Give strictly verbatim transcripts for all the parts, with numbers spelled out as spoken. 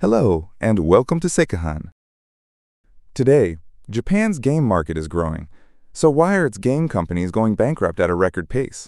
Hello, and welcome to Seikahan. Today, Japan's game market is growing, so why are its game companies going bankrupt at a record pace?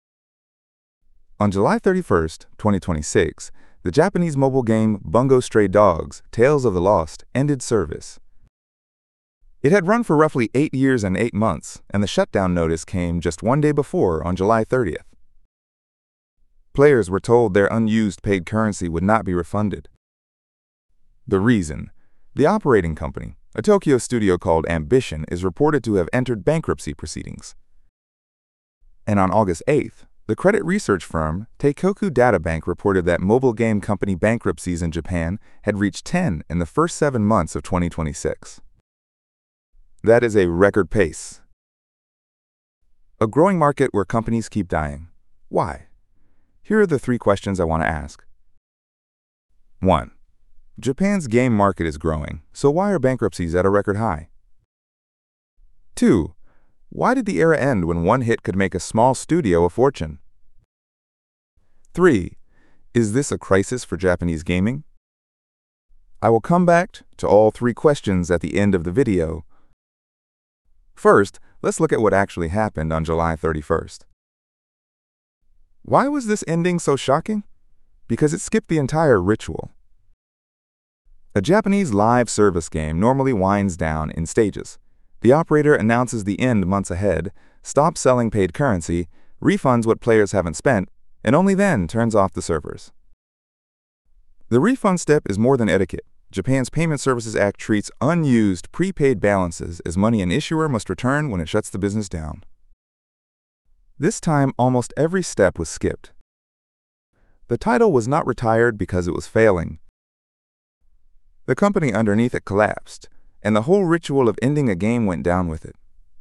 On July thirty-first, twenty twenty-six, the Japanese mobile game Bungo Stray Dogs: Tales of the Lost ended service. It had run for roughly eight years and eight months, and the shutdown notice came just one day before, on July thirtieth. Players were told their unused paid currency would not be refunded. The reason: the operating company, a Tokyo studio called Ambition, is reported to have entered bankruptcy proceedings. And on August eighth, the credit research firm Teikoku Databank reported that mobile game company bankruptcies in Japan had reached ten in the first seven months of twenty twenty-six. That is a record pace. A growing market where companies keep dying. Why? Here are the three questions I want to ask. one. Japan's game market is growing, so why are bankruptcies at a record high? two. Why did the era end when one hit could make a small studio a fortune? three. Is this a crisis for Japanese gaming? I will come back to all three questions at the end of the video. First, let's look at what actually happened on July thirty-first. Why was this ending so shocking? Because it skipped the entire ritual. A Japanese live service game normally winds down in stages. The operator announces the end months ahead, stops selling paid currency, refunds what players haven't spent, and only then turns off the servers. The refund step is more than etiquette. Japan's Payment Services Act treats unused prepaid balances as money an issuer must return when it shuts the business down. This time, almost every step was skipped. The title was not retired because it was failing. The company underneath it collapsed, and the whole ritual of ending a game went down with it.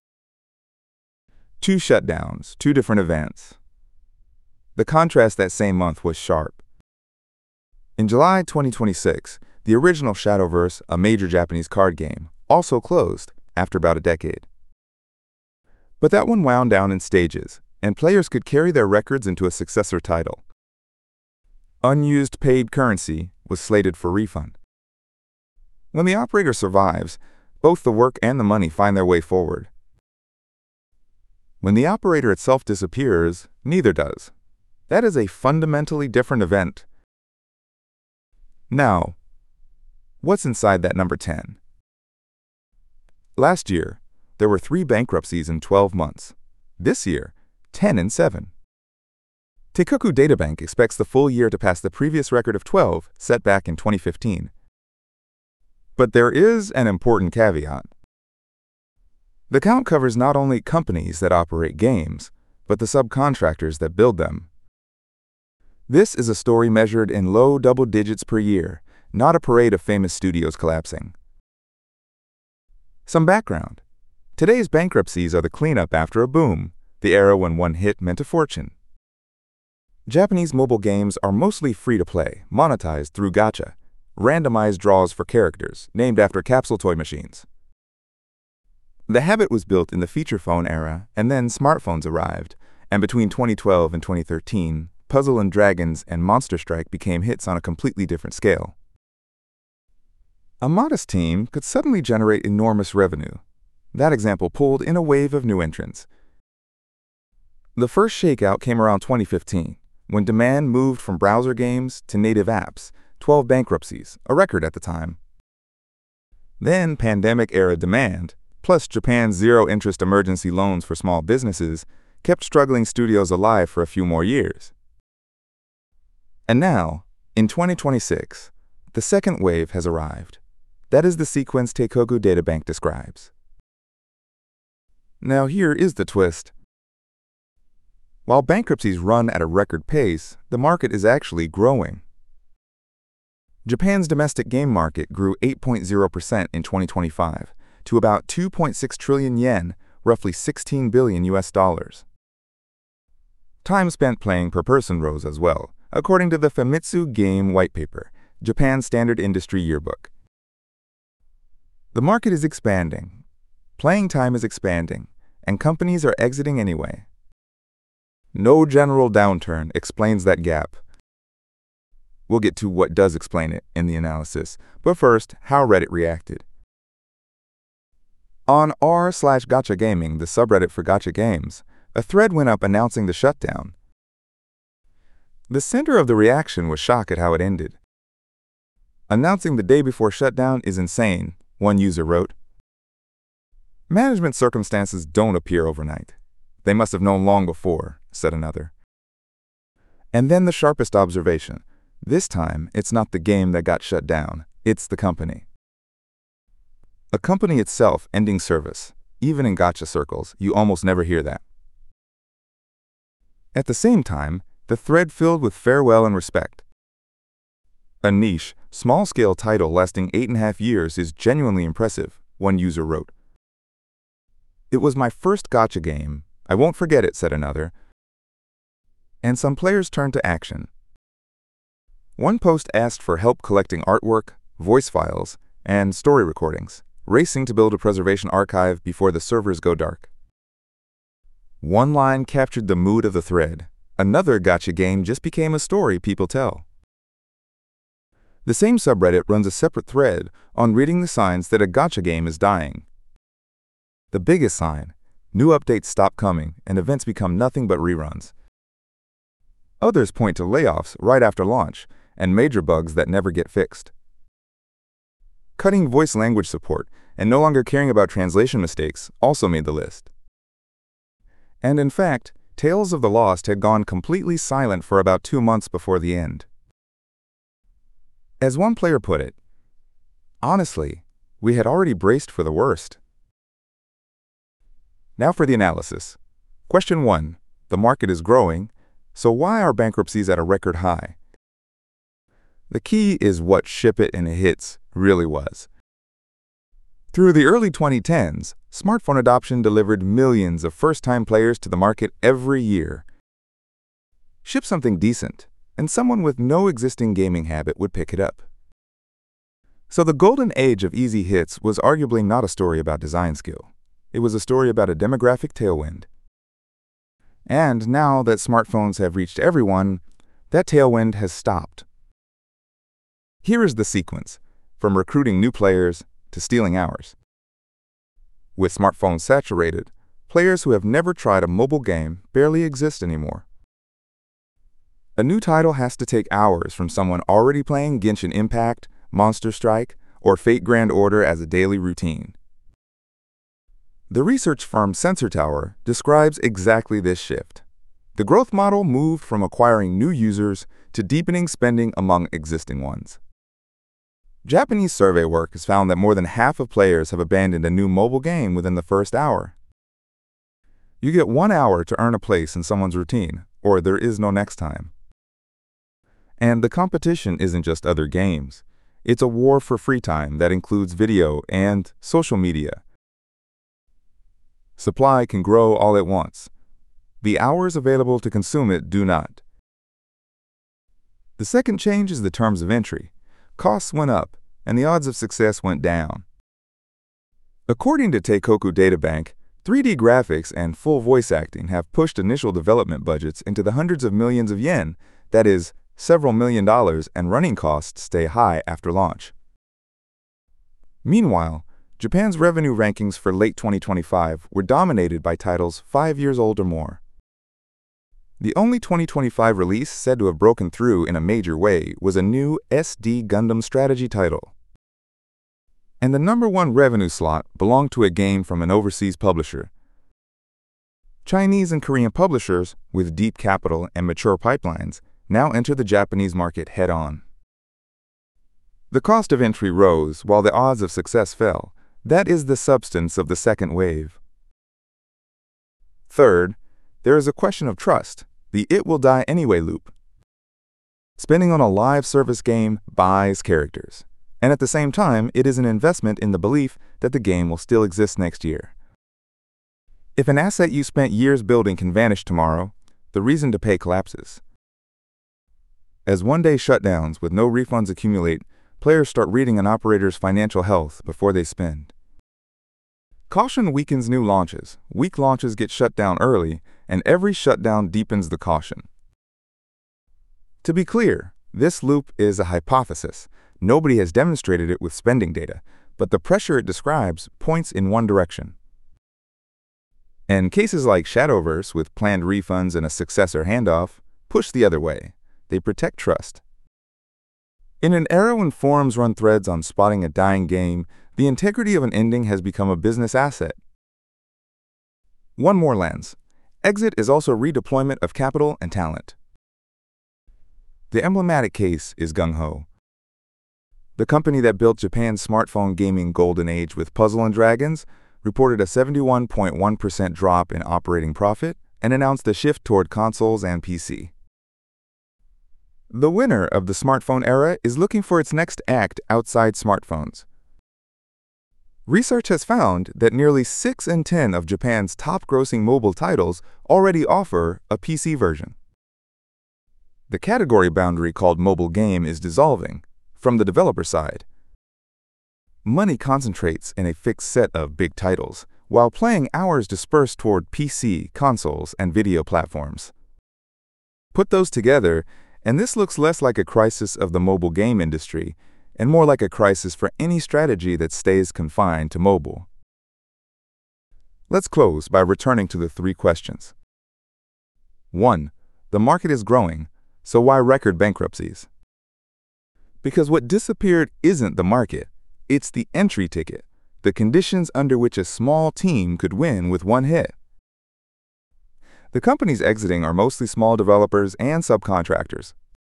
Two shutdowns, two different events. The contrast that same month was sharp. In July twenty twenty-six, the original Shadowverse, a major Japanese card game, also closed after about a decade. But that one wound down in stages, and players could carry their records into a successor title. Unused paid currency was slated for refund. When the operator survives, both the work and the money find their way forward. When the operator itself disappears, neither does. That is a fundamentally different event. Now, what's inside that number ten? Last year, there were three bankruptcies in twelve months. This year, ten in seven. Teikoku Databank expects the full year to pass the previous record of twelve set back in twenty fifteen. But there is an important caveat. The count covers not only companies that operate games, but the subcontractors that build them. This is a story measured in low double digits per year, not a parade of famous studios collapsing. Some background. Today's bankruptcies are the cleanup after a boom, the era when one hit meant a fortune. Japanese mobile games are mostly free-to-play, monetized through gacha, randomized draws for characters, named after capsule toy machines. The habit was built in the feature phone era, and then smartphones arrived, and between twenty twelve and twenty thirteen, Puzzle and Dragons and Monster Strike became hits on a completely different scale. A modest team could suddenly generate enormous revenue. That example pulled in a wave of new entrants. The first shakeout came around twenty fifteen, when demand moved from browser games to native apps, twelve bankruptcies, a record at the time. Then pandemic-era demand, plus Japan's zero-interest emergency loans for small businesses, kept struggling studios alive for a few more years. And now, in twenty twenty-six, the second wave has arrived. That is the sequence Teikoku Databank describes. Now here is the twist. While bankruptcies run at a record pace, the market is actually growing. Japan's domestic game market grew eight point zero percent in twenty twenty-five to about two point six trillion yen, roughly sixteen billion U S dollars. Time spent playing per person rose as well, according to the Famitsu Game White Paper, Japan's Standard Industry Yearbook. The market is expanding, playing time is expanding, and companies are exiting anyway. No general downturn explains that gap. We'll get to what does explain it in the analysis, but first, how Reddit reacted. On r slash Gacha Gaming, the subreddit for gacha games, a thread went up announcing the shutdown. The center of the reaction was shock at how it ended. Announcing the day before shutdown is insane, one user wrote. Management circumstances don't appear overnight. They must have known long before, said another. And then the sharpest observation. This time, it's not the game that got shut down, it's the company. A company itself ending service. Even in gacha circles, you almost never hear that. At the same time, the thread filled with farewell and respect. A niche, small-scale title lasting eight and a half years is genuinely impressive, one user wrote. It was my first gacha game. I won't forget it, said another. And some players turned to action. One post asked for help collecting artwork, voice files, and story recordings, racing to build a preservation archive before the servers go dark. One line captured the mood of the thread. Another gacha game just became a story people tell. The same subreddit runs a separate thread on reading the signs that a gacha game is dying. The biggest sign, new updates stop coming and events become nothing but reruns. Others point to layoffs right after launch and major bugs that never get fixed. Cutting voice language support and no longer caring about translation mistakes also made the list. And in fact, Tales of the Lost had gone completely silent for about two months before the end. As one player put it, honestly, we had already braced for the worst. Now for the analysis. Question one. The market is growing, so why are bankruptcies at a record high? The key is what ship it and it hits really was. Through the early twenty tens, smartphone adoption delivered millions of first-time players to the market every year. Ship something decent, and someone with no existing gaming habit would pick it up. So the golden age of easy hits was arguably not a story about design skill. It was a story about a demographic tailwind. And now that smartphones have reached everyone, that tailwind has stopped. Here is the sequence, from recruiting new players to stealing ours. With smartphones saturated, players who have never tried a mobile game barely exist anymore. A new title has to take hours from someone already playing Genshin Impact, Monster Strike, or Fate Grand Order as a daily routine. The research firm Sensor Tower describes exactly this shift. The growth model moved from acquiring new users to deepening spending among existing ones. Japanese survey work has found that more than half of players have abandoned a new mobile game within the first hour. You get one hour to earn a place in someone's routine, or there is no next time. And the competition isn't just other games. It's a war for free time that includes video and social media. Supply can grow all at once. The hours available to consume it do not. The second change is the terms of entry. Costs went up, and the odds of success went down. According to Teikoku Databank, three D graphics and full voice acting have pushed initial development budgets into the hundreds of millions of yen, that is, several million dollars, and running costs stay high after launch. Meanwhile, Japan's revenue rankings for late twenty twenty-five were dominated by titles five years old or more. The only twenty twenty-five release said to have broken through in a major way was a new S D Gundam strategy title. And the number one revenue slot belonged to a game from an overseas publisher. Chinese and Korean publishers, with deep capital and mature pipelines, now enter the Japanese market head-on. The cost of entry rose while the odds of success fell. That is the substance of the second wave. Third, there is a question of trust, the it will die anyway loop. Spending on a live service game buys characters, and at the same time, it is an investment in the belief that the game will still exist next year. If an asset you spent years building can vanish tomorrow, the reason to pay collapses. As one-day shutdowns with no refunds accumulate, players start reading an operator's financial health before they spend. Caution weakens new launches, weak launches get shut down early, and every shutdown deepens the caution. To be clear, This loop is a hypothesis. Nobody has demonstrated it with spending data, but the pressure it describes points in one direction. And cases like Shadowverse, with planned refunds and a successor handoff, push the other way. They protect trust. In an era when forums run threads on spotting a dying game, the integrity of an ending has become a business asset. One more lens. Exit is also redeployment of capital and talent. The emblematic case is Gung Ho. The company that built Japan's smartphone gaming golden age with Puzzle and Dragons reported a seventy-one point one percent drop in operating profit and announced a shift toward consoles and P C. The winner of the smartphone era is looking for its next act outside smartphones. Research has found that nearly six in ten of Japan's top-grossing mobile titles already offer a P C version. The category boundary called mobile game is dissolving from the developer side. Money concentrates in a fixed set of big titles, while playing hours disperse toward P C, consoles, and video platforms. Put those together, and this looks less like a crisis of the mobile game industry and more like a crisis for any strategy that stays confined to mobile. Let's close by returning to the three questions. one. The market is growing, so why record bankruptcies? Because what disappeared isn't the market, it's the entry ticket, the conditions under which a small team could win with one hit. The companies exiting are mostly small developers and subcontractors.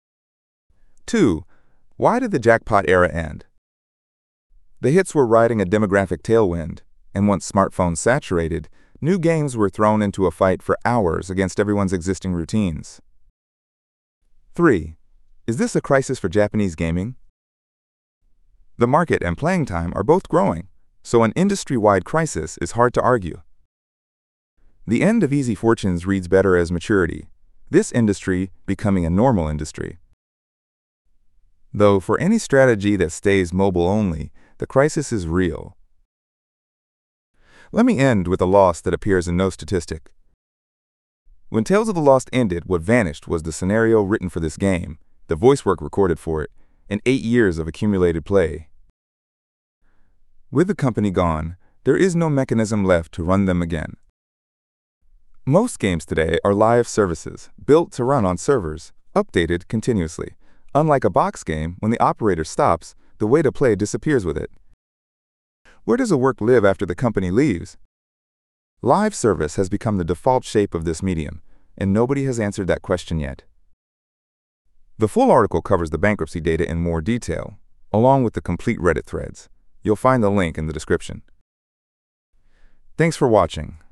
two. Why did the jackpot era end? The hits were riding a demographic tailwind, and once smartphones saturated, new games were thrown into a fight for hours against everyone's existing routines. three. Is this a crisis for Japanese gaming? The market and playing time are both growing, so an industry-wide crisis is hard to argue. The end of easy fortunes reads better as maturity, this industry becoming a normal industry. Though for any strategy that stays mobile only, the crisis is real. Let me end with a loss that appears in no statistic. When Tales of the Lost ended, what vanished was the scenario written for this game, the voice work recorded for it, and eight years of accumulated play. With the company gone, there is no mechanism left to run them again. Most games today are live services, built to run on servers, updated continuously. Unlike a box game, when the operator stops, the way to play disappears with it. Where does a work live after the company leaves? Live service has become the default shape of this medium, and nobody has answered that question yet. The full article covers the bankruptcy data in more detail, along with the complete Reddit threads. You'll find the link in the description. Thanks for watching.